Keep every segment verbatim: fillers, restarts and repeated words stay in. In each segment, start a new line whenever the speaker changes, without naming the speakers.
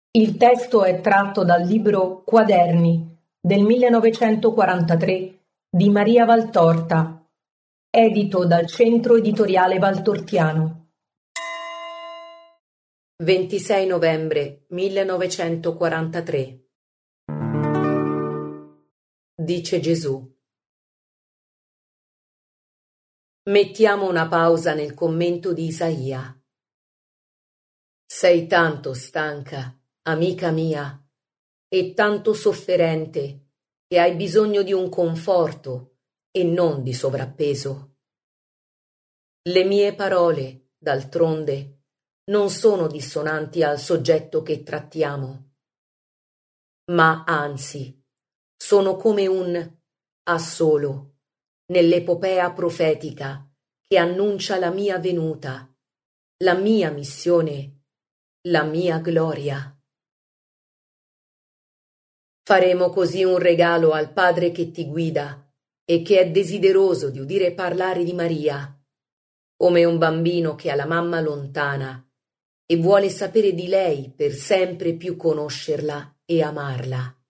Il testo è tratto dal libro Quaderni del millenovecentoquarantatré di Maria Valtorta, edito dal Centro Editoriale Valtortiano.
ventisei novembre millenovecentoquarantatré. Dice Gesù. Mettiamo una pausa nel commento di Isaia. Sei tanto stanca, amica mia, e tanto sofferente che hai bisogno di un conforto e non di sovrappeso. Le mie parole, d'altronde, non sono dissonanti al soggetto che trattiamo, ma anzi sono come un assolo nell'epopea profetica che annuncia la mia venuta, la mia missione, la mia gloria. Faremo così un regalo al Padre che ti guida e che è desideroso di udire parlare di Maria, come un bambino che ha la mamma lontana e vuole sapere di lei per sempre più conoscerla e amarla.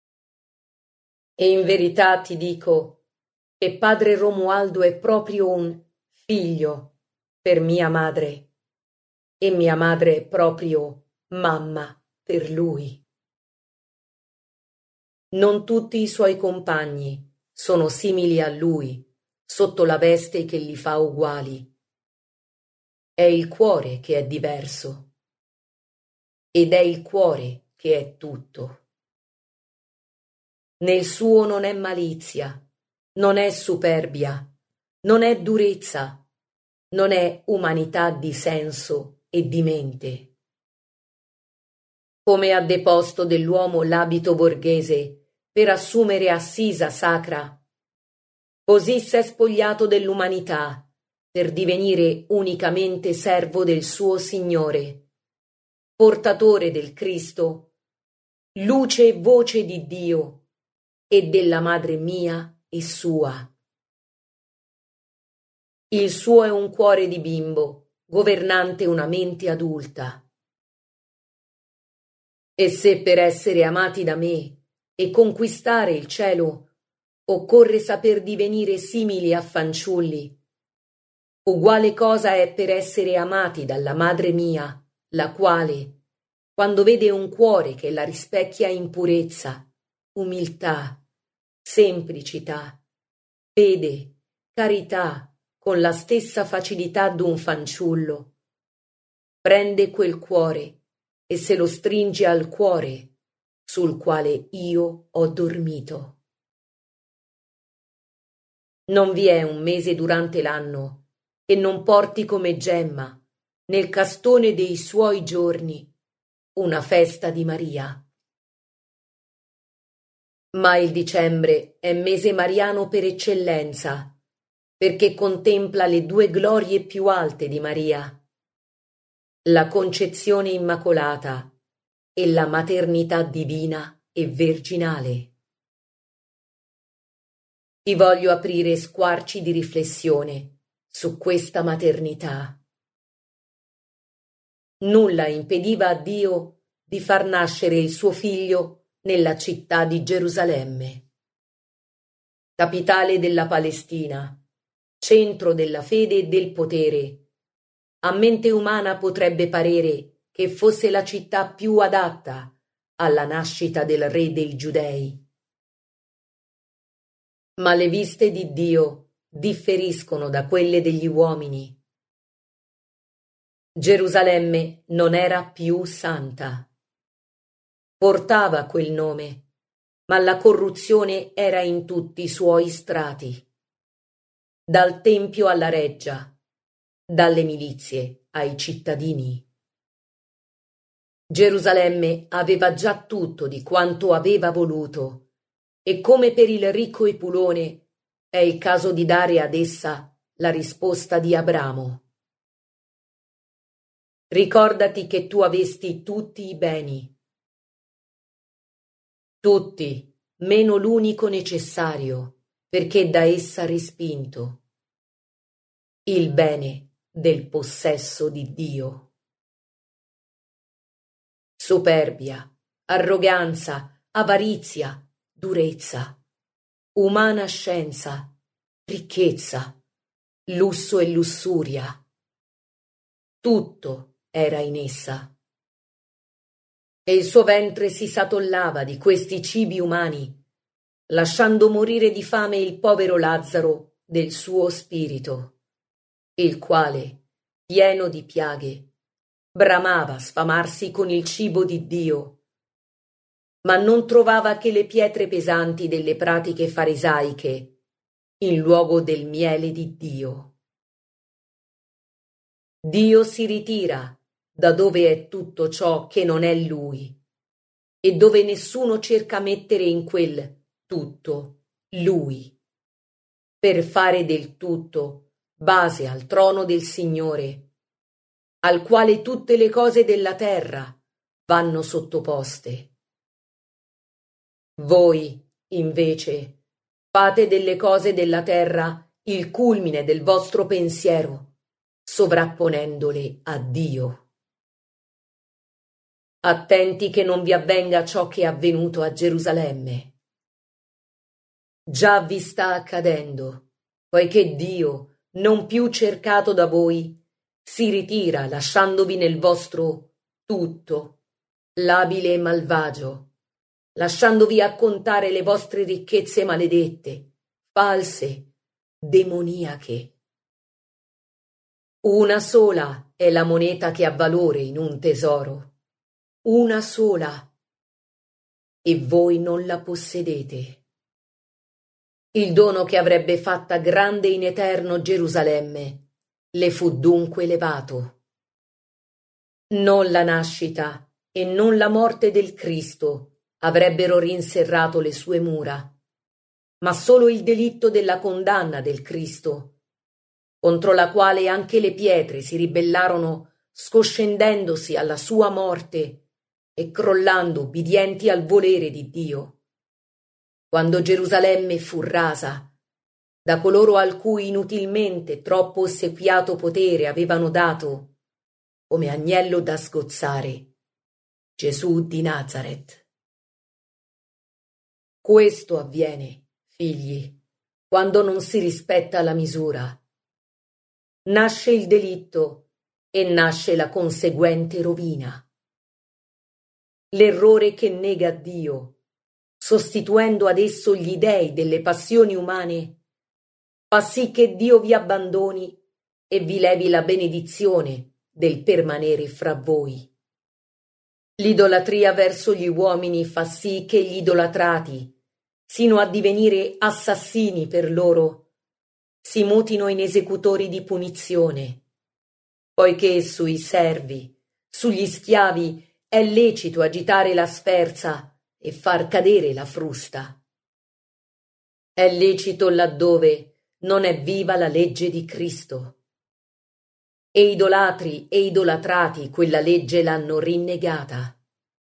E in verità ti dico che padre Romualdo è proprio un figlio per mia madre e mia madre è proprio mamma per lui. Non tutti i suoi compagni sono simili a lui sotto la veste che li fa uguali. È il cuore che è diverso ed è il cuore che è tutto. Nel suo non è malizia, non è superbia, non è durezza, non è umanità di senso e di mente. Come ha deposto dell'uomo l'abito borghese per assumere assisa sacra, così s'è spogliato dell'umanità per divenire unicamente servo del suo Signore, portatore del Cristo, luce e voce di Dio e della madre mia e sua. Il suo è un cuore di bimbo, governante una mente adulta. E se per essere amati da me e conquistare il cielo occorre saper divenire simili a fanciulli, uguale cosa è per essere amati dalla madre mia, la quale, quando vede un cuore che la rispecchia in purezza, umiltà, semplicità, fede, carità, con la stessa facilità d'un fanciullo, prende quel cuore e se lo stringe al cuore sul quale io ho dormito. Non vi è un mese durante l'anno che non porti come gemma nel castone dei suoi giorni una festa di Maria. Ma il dicembre è mese mariano per eccellenza, perché contempla le due glorie più alte di Maria, la concezione immacolata e la maternità divina e virginale. Ti voglio aprire squarci di riflessione su questa maternità. Nulla impediva a Dio di far nascere il suo figlio nella città di Gerusalemme, capitale della Palestina, centro della fede e del potere. A mente umana potrebbe parere che fosse la città più adatta alla nascita del re dei Giudei. Ma le viste di Dio differiscono da quelle degli uomini. Gerusalemme non era più santa. Portava quel nome, ma la corruzione era in tutti i suoi strati. Dal tempio alla reggia, dalle milizie ai cittadini. Gerusalemme aveva già tutto di quanto aveva voluto, e come per il ricco Epulone è il caso di dare ad essa la risposta di Abramo. Ricordati che tu avesti tutti i beni. Tutti, meno l'unico necessario, perché da essa respinto. Il bene del possesso di Dio. superbia, arroganza, avarizia, durezza, umana scienza, ricchezza, lusso e lussuria. Tutto era in essa. E il suo ventre si satollava di questi cibi umani, lasciando morire di fame il povero Lazzaro del suo spirito, il quale, pieno di piaghe, bramava sfamarsi con il cibo di Dio, ma non trovava che le pietre pesanti delle pratiche farisaiche in luogo del miele di Dio. Dio si ritira da dove è tutto ciò che non è Lui e dove nessuno cerca mettere in quel tutto Lui, per fare del tutto base al trono del Signore, al quale tutte le cose della terra vanno sottoposte. Voi, invece, fate delle cose della terra il culmine del vostro pensiero, sovrapponendole a Dio. Attenti che non vi avvenga ciò che è avvenuto a Gerusalemme. Già vi sta accadendo, poiché Dio, non più cercato da voi, si ritira lasciandovi nel vostro tutto, labile e malvagio, lasciandovi accontare le vostre ricchezze maledette, false, demoniache. Una sola è la moneta che ha valore in un tesoro, una sola, e voi non la possedete. Il dono che avrebbe fatta grande in eterno Gerusalemme le fu dunque levato. Non la nascita e non la morte del Cristo avrebbero rinserrato le sue mura, ma solo il delitto della condanna del Cristo, contro la quale anche le pietre si ribellarono scoscendendosi alla sua morte e crollando ubbidienti al volere di Dio. Quando Gerusalemme fu rasa da coloro al cui inutilmente troppo ossequiato potere avevano dato, come agnello da sgozzare, Gesù di Nazaret. Questo avviene, figli, quando non si rispetta la misura. Nasce il delitto e nasce la conseguente rovina. L'errore che nega Dio, sostituendo ad esso gli dei delle passioni umane, fa sì che Dio vi abbandoni e vi levi la benedizione del permanere fra voi. L'idolatria verso gli uomini fa sì che gli idolatrati, sino a divenire assassini per loro, si mutino in esecutori di punizione, poiché sui servi, sugli schiavi è lecito agitare la sferza e far cadere la frusta. È lecito laddove non è viva la legge di Cristo. E idolatri e idolatrati quella legge l'hanno rinnegata.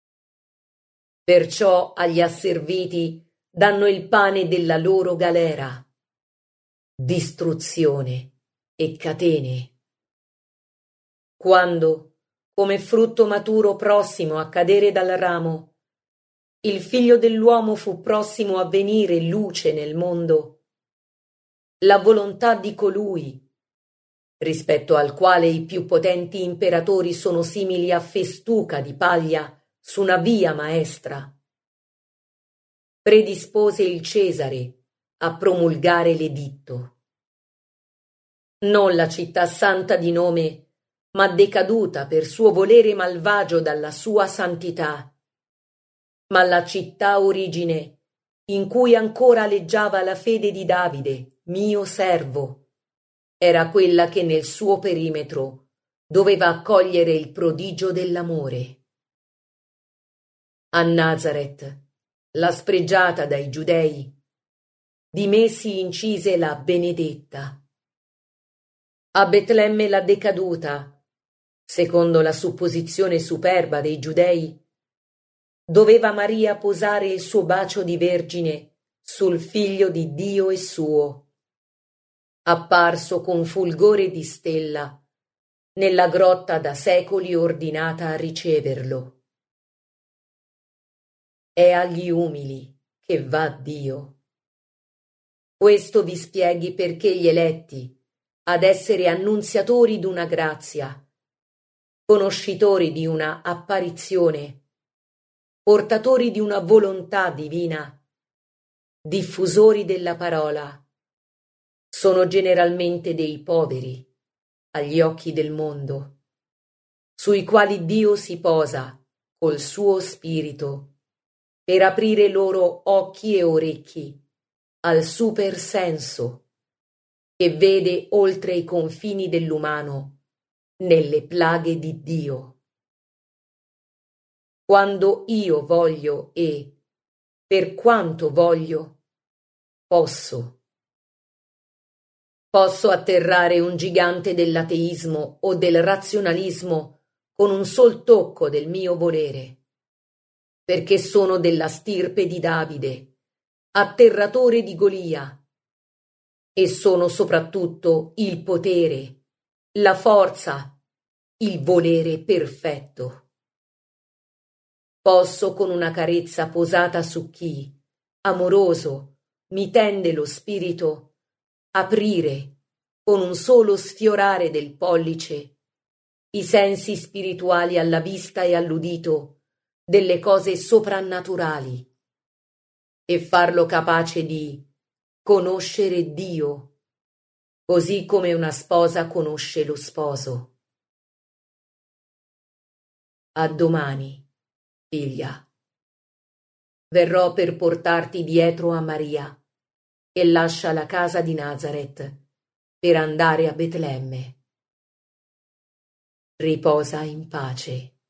Perciò agli asserviti danno il pane della loro galera, distruzione e catene. Quando, come frutto maturo prossimo a cadere dal ramo, il figlio dell'uomo fu prossimo a venire luce nel mondo, la volontà di colui, rispetto al quale i più potenti imperatori sono simili a festuca di paglia su una via maestra, predispose il Cesare a promulgare l'editto. Non la città santa di nome, ma decaduta per suo volere malvagio dalla sua santità, ma la città origine, in cui ancora aleggiava la fede di Davide, mio servo, era quella che nel suo perimetro doveva accogliere il prodigio dell'amore. A Nazaret, la spregiata dai giudei, di me si incise la benedetta. A Betlemme la decaduta, secondo la supposizione superba dei giudei, doveva Maria posare il suo bacio di vergine sul figlio di Dio e suo, apparso con fulgore di stella nella grotta da secoli ordinata a riceverlo. è agli umili che va Dio. Questo vi spieghi perché gli eletti, ad essere annunziatori d'una grazia, conoscitori di una apparizione, portatori di una volontà divina, diffusori della parola, sono generalmente dei poveri agli occhi del mondo, sui quali Dio si posa col suo spirito per aprire loro occhi e orecchi al supersenso che vede oltre i confini dell'umano nelle plaghe di Dio. Quando io voglio e, per quanto voglio, posso. Posso atterrare un gigante dell'ateismo o del razionalismo con un sol tocco del mio volere, perché sono della stirpe di Davide, atterratore di Golia, e sono soprattutto il potere, la forza, il volere perfetto. Posso con una carezza posata su chi, amoroso, mi tende lo spirito, aprire, con un solo sfiorare del pollice, i sensi spirituali alla vista e all'udito delle cose soprannaturali, e farlo capace di conoscere Dio, così come una sposa conosce lo sposo. A domani, figlia. Verrò per portarti dietro a Maria, che lascia la casa di Nazaret per andare a Betlemme. Riposa in pace.